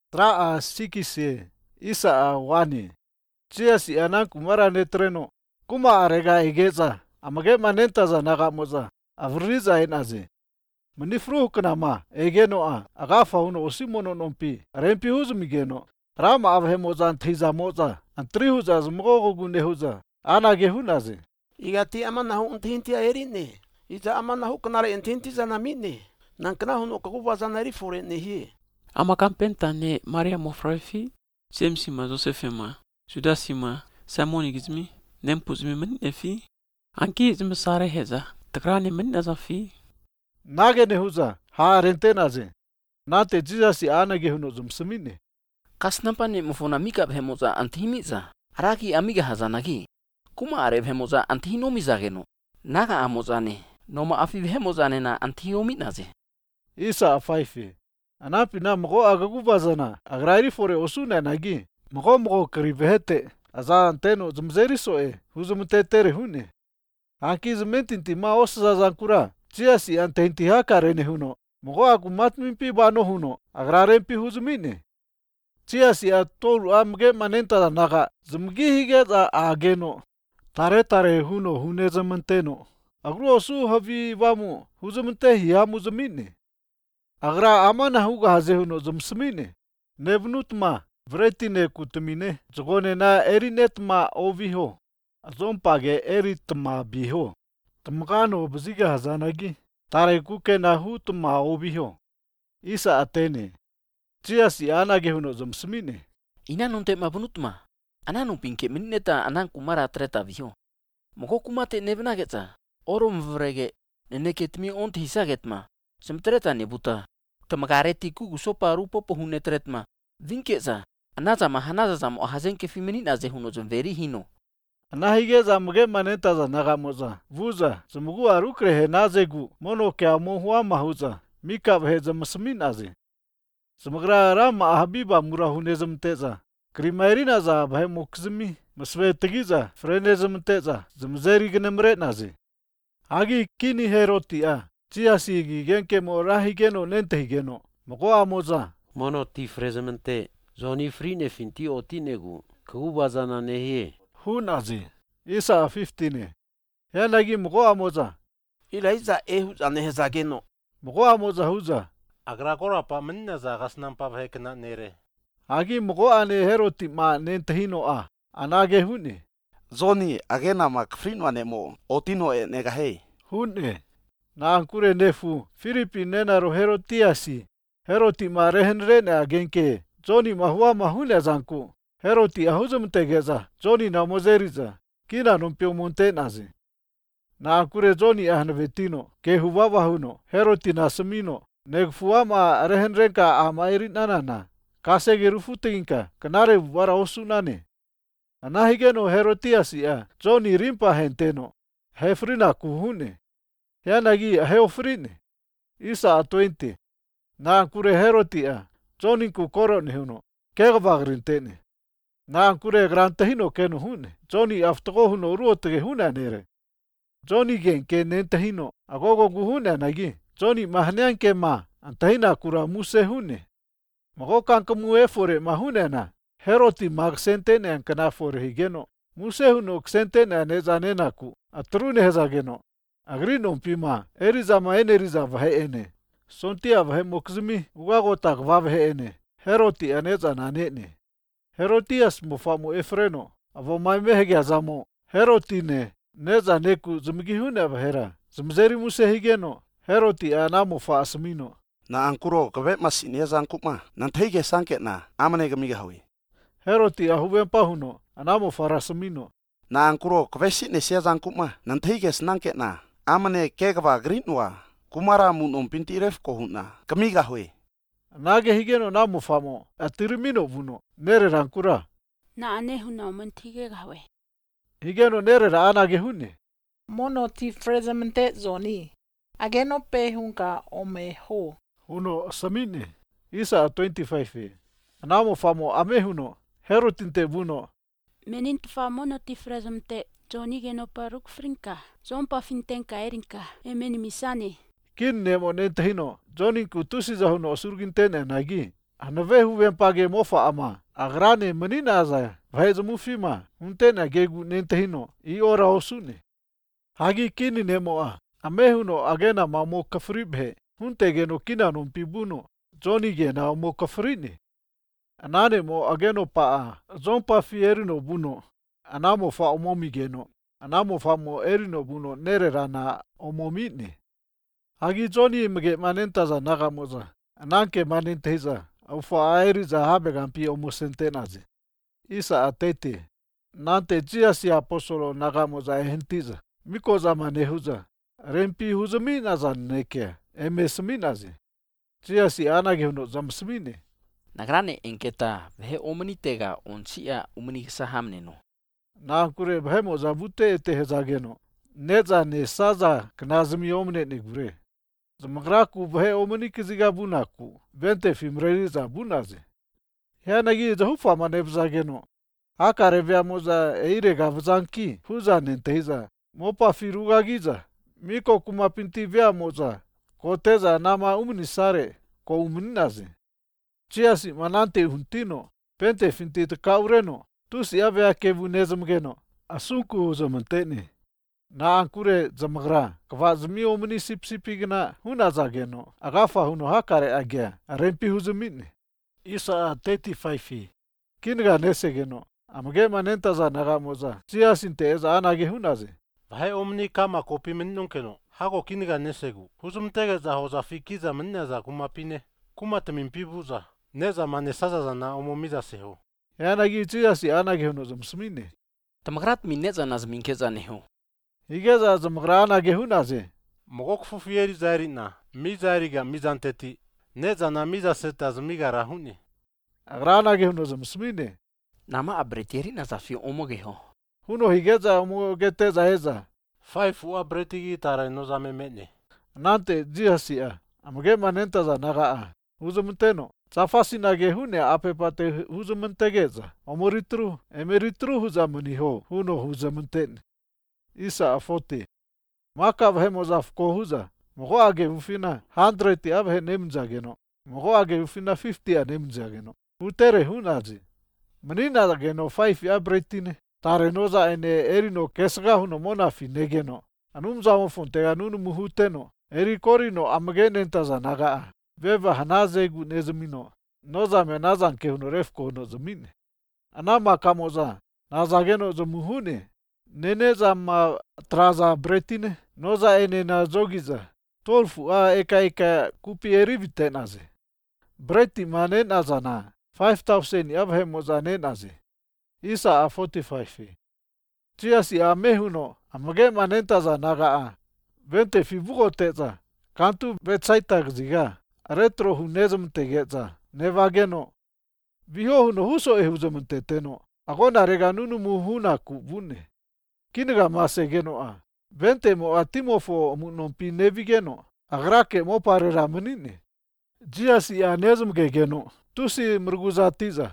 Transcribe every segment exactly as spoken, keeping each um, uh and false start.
Traa sikise, isa a wani. Chia si anan kumara netreno. Kuma arega egeza, amage manentaza nagamoza, avriza enaze. Menifruh kenama, egenoa, agafa uno osimono nompi, rempi huzumigeno. Rama avhemoza antiza moza, antrihuza zmogo gunehuza, anagehunaze. Igati amanahu untintia erine. Iza amanahu kanare intinti zanamine. Nankanahu no kakuba zanari fore nehi. Amakampenta ne Maria Mofraifi, Semsima Josephema, Judasima, Samonigizmi, Nempuzmi Menefi, Anki Zimsare Heza, Takrani Menazafi. Nage nehuza, ha rentenaze. Nate jizasi anagehuno zumsumine. Kasnampane mufona mikap hemoza antihimiza. Araki amiga hazanagi. Kuma areb hemoza antihinomizageno. Naga amozane. Noma afi hemozane na antihominaze. Isa afaifi. Anapi na mgo agagubazana. Agrairi fore osuna nagi. Mgo mgo karibehete. Aza anteno zumzeri soe. Huzumtetere hune. Anki zumentinti ma osa zankura. Chiasi antehinti haka rene huno. Mgo agumatmimpi bano huno. Agrarempi huzumine. Chiasi a tolu amge manenta naga. Zumgi hige za ageno. Tare tare huno hune zamanteno. Agru osu havi vamu. Huzumte hiyamu zumine. Agra amana huga haze huno zumsumine. Nebnut ma. Vretine kutumine. Zogone na erinet ma oviho. Azompage erit ma biho. Tmgano bziga hazanagi. Tare kuke na hut ma oviho. Isa atene. Chiasi anage huno zumsumine. Ina nunte mabunutma. Ananu pinke mineta anan kumara treta viho. Moko kumate nebnagetza. Orom vrege. Neneketmi ont hisagetma. Semtreta nebuta. Tamagareti kugu sopa rupo pohune tretma. Vinkeza. Anaza mahanaza zam ohazenke feminina ze huno zumveri hino. Anahige za mge manenta za nagamoza. Vuza. Zumugu arukrehe nazegu. Mono ke amohua mahuza. Mika vhe zamsminaze. Zumugra rama ahabiba murahune zamteza. Krimairina za bhe mokzimi. Masve tegiza. Frene zamteza. Zumzeri gnemre naze. Agi kini heroti a. Chiasi gi genke mo rahigeno nente higeno. Moko amoza. Mono ti frezamente. Zoni frine finti otinegu. Kubazana nehe. Hunazi. Isa fifteen. Yanagi moko amoza. Ila iza ehu zanehezageno. Moko amoza huza. Agragora pa mennaza gasnampa vhekna nere. Agi moko ane heroti ma nente hino a. Anage hune. Zoni agena mak frinwane mo. Otino e negahe. Hune. Na ankure nefu. Filipi nena ro herotiasi. Heroti ma rehenrene agenke. Zoni mahua mahune zanku. Heroti ahuzumtegeza. Zoni na mozeriza. Kina numpio montenaze. Na ankure zoni ahnavetino. Ke huwawa huno. Heroti na semino. Negfuama rehenrenka amairi nanana. Kasege rufutinka. Kanare wara osunane. Anahigeno herotiasi a. Zoni rimpa henteno. Hefrina kuhune. Yanagi heofrine. Isa a twenty. Na ankure heroti a. Zoni ku korone huno. Kegavagrintene. Na ankure grantahino kenu hune. Zoni aftogo huno ruotege hune nere. Zoni gen ke nentahino. Agogo guhune nagi. Zoni mahneanke ma. Antahina kura muse hune. Mago kankamu efore mahune na. Heroti magsentene ankana fore higeno. Muse huno ksentene anezanenaku. Atrune hezageno. Agrino mpima. Eriza ma eneriza vahe ene. Sontia vahe mokzimi. Ugagotak vahe ene. Heroti aneza nanene. Herotias mofamu efreno. Avo maimehege azamo. Herotine. Neza neku zumgihune vahera. Zumzeri muse higeno. Heroti anamo fa asmino. Na ankuro kavet masini zankuma. Nantege sanket na. Amane gamiga hawi. Heroti ahuvempa huno. Anamo farasmino. Na ankuro kavesi ne sia zankuma. Nantege snanket na. Amane kegava grinwa. Kumara mun ompinti ref kohuna. Kamiga hawi. Nage higeno namo famo. Atirimino vuno. Nere rankura. Na ane huna omantige gawe. Higeno nere ra anage hune. Mono ti frezamente zoni. Ageno pe hunka omeho. Huno samine. Isa a twenty-five. Anamo famo ame huno. Herotinte vuno. Menint fa mono ti frezamente. Zoni geno paruk frinka. Zompa fintenka erinka. Emeni misane. Kin nemo nentahino. Zoni kutusi za huno surgintene nagi. Hanavehu vempage mofa ama. Agrane menina aza. Vaheza mufima. Untena gegu nentehino. I ora osune. Hagi kini nemoa. Amehuno agena mamo kafribhe. Huntegeno kina numpibuno. Zoni gena mo kafrini. Anane mo ageno paa. Zompa fierino buno. Anamo fa omomi geno. Anamo fa mo erino buno nere rana omomine. Hagi zoni mge manentaza nagamoza. Ananke manenteza. Ufa aeriza habegampi omosentenaze. Isa atete. Nante jia si apostolo nagamoza ehentiza. Mikoza manehuza. Rempi huzaminaza neke. Emesminaze. Jia si anagehuno zamsmine. Nagrane enketa vehe omanitega onsia umaniksahamneno. Na kure bhemo zabute ete hezageno. Neza ne saza knazmi omne ne gure. Zamagraku bhe omanikiziga bunaku. Vente fimreliza bunaze. Hianagi zahufa manebzageno. Akare viamoza eirega vzanki. Huza nenteiza. Mopa firugagiza. Miko kumapinti viamoza. Koteza nama umnisare. Ko umninaze. Chiasi manante huntino. Pente finti tkaureno. Tusi avea kevu nezamgeno. Asunku zamantene. Na ankure zamagra. Kva zami omni sipsipigna hunazageno. Agafa huno hakare agia. Arempi huzamine. Isa thirty-five. Kinga nesegeno. Amge manentaza nagamoza. Chiasinte eza anage hunaze. Vahe omni kama kopi minnunkeno. Hago kiniga nesegu. Huzumtegeza hoza fikiza minnaza kumapine. Kumatamimpibuza. Neza manesaza na omomiza seho. Yanagi chiasi anage huno zamsmine. Tamagrat mineza nazminkeza neho. Igeza zamagra anage hunaze. Mogok fufieri zairi na. Mizariga mizanteti. Neza na miza seta zmiga rahuni. Agra anage huno zamsmine. Nama abreteri nazafi omogeho. Huno higeza omogeteza heza. Five ua bretigi tara nozame mene. Nante jihasia. Amge manentaza nagaa. Huzamteno. Safasi nage hune apepate huzamtegeza. Omoritru. Emeritru huzamaniho. Huno huzamten. Isa afote. Maka vhemoza fko huza. Mogo age ufina hundred abhe nemzageno. Mogo age ufina fifty a nemzageno. Utere hunazi. Menina geno five abretine. Tare noza ene erino kesga huno monafi negeno. Anumza mofonte anunu muhuteno. Eri korino amgenentaza nagaa. Veva hanazegu nezamino. Noza menazan ke huno refko no zamine. Anama kamoza. Nazageno zamuhune. Neneza ma traza bretine. Noza ene na zogiza. Tolfu a eka eka kupi erivite naze. Breti ma nenaza na. Five thousand abhe moza nenaze. Isa a forty-five. Chiasi a mehuno. Amage manentaza nagaa. Vente fibugo teza. Kantu betsaita gziga. Retro hunezum tegeza. Nevageno. Viho huno huso e huzum teteno. Agona reganunu muhuna kubune. Kiniga masegeno a. Vente mo atimofo munompi nevigeno. Agrake mo pare ramanine. Jiasi a nezum gegeno. Tusi mrguzatiza.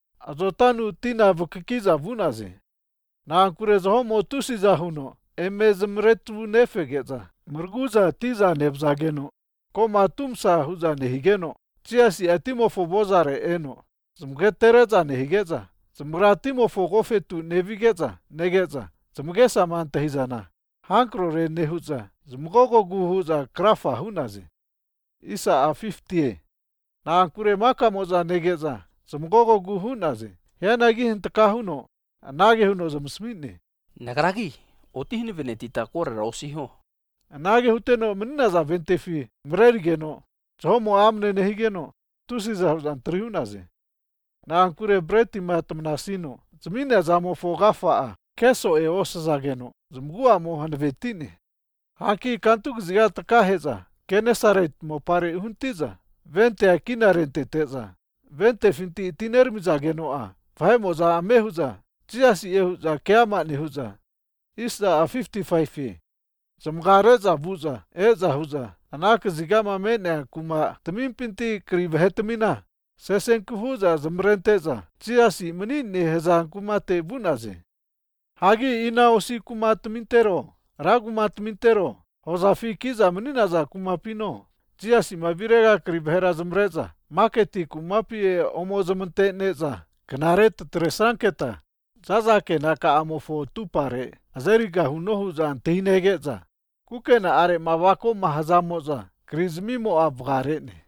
Azotanu tina vukikiza vunaze. Na ankure homo tusi za huno. Emezum retu nefegeza. Mrguza tiza nebzageno. Koma tumsa huza nehigeno. Chiasi atimofo bozare eno. Zmgetereza nehigeza. Zmratimofo gofetu nevigeza. Negeza. Zmgesa mantahizana. Hankro re nehuza. Zmgogo guhuza krafa hunaze. Isa a fifty. Na ankure maka moza negeza. Zmgogo guhunaze. Yanagi hintakahuno. Anage huno zamsmine. Nagragi. Otihini venetita kore rausiho. Anage huteno meninaza ventefi. Mrerigeno. Zomo amne nehigeno. Tusi za antrihunaze. Na ankure breti matamnasino. Zmine zamo fogafaa. Keso e osazageno. Zmgua mo hanvetine. Haki kantuk ziga takaheza. Kenesaret mo pare huntiza. Vente akina renteteza. Vente finti itinermizageno a. Fahemo amehuza. Chiasi ehuza keama nehuza. Isa a fifty-five. Zamgareza buza. Eza huza. Anaka zigama mene kuma tamimpinti krivehetamina. Sesenku huza zamrenteza. Chiasi manine heza kumate bunaze. Hagi ina osi kumatamintero. Ragumatamintero. Hozafi kiza maninaza kumapino. Chiasi mavirega krivehera zamreza. Maketi kumapi e omozemente neza. Knaret tresranketa. Zazake naka amofo tupare. Azeriga hunohu za antinegeza. Kukena are mavako mahazamoza. Krizmimo avgarene.